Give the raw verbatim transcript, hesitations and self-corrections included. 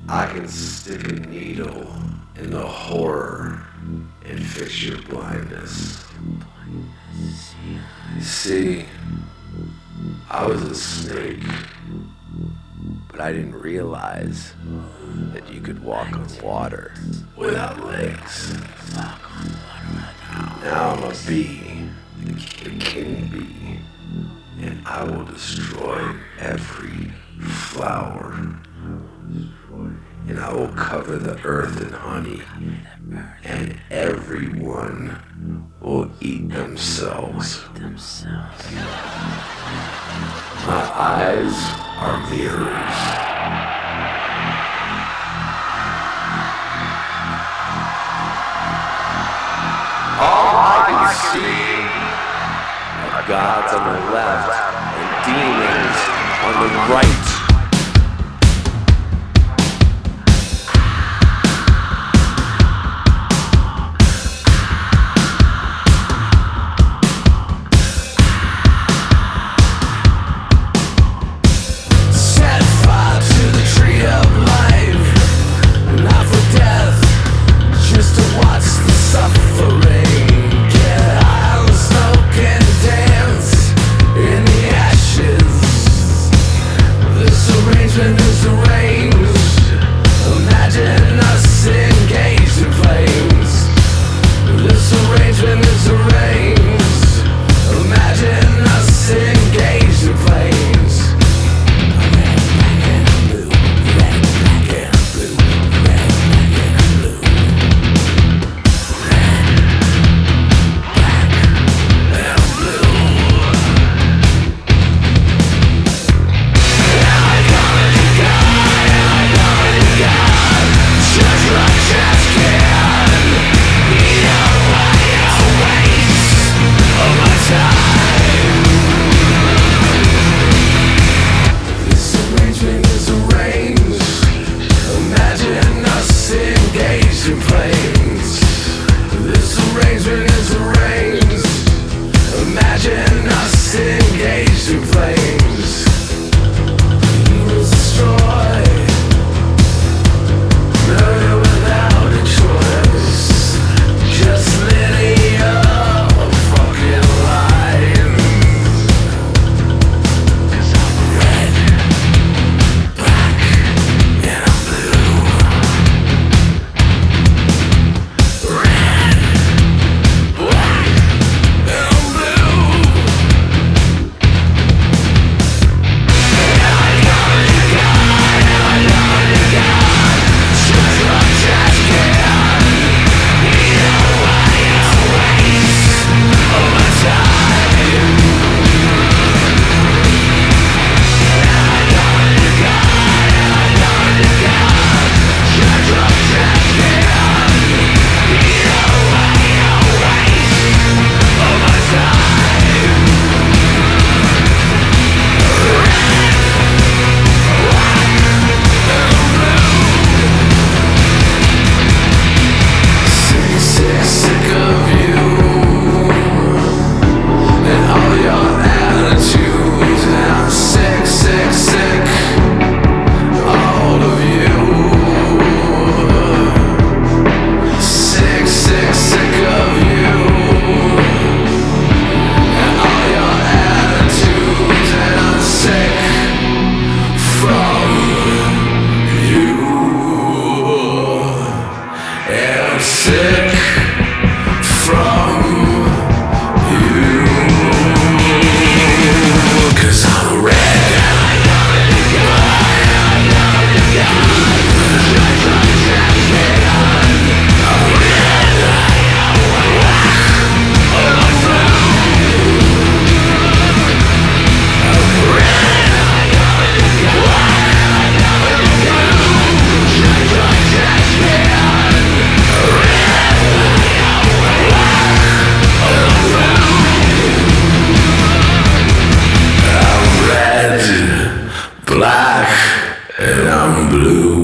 I can stick a needle in the horror and fix your blindness. See, I was a snake, but I didn't realize that you could walk on water without legs. Now I'm a bee, the king bee, and I will destroy every flower. And I will cover the earth in honey, and everyone will eat themselves. My eyes are mirrors. All I can see are gods on the left and demons on the right. black and I'm blue.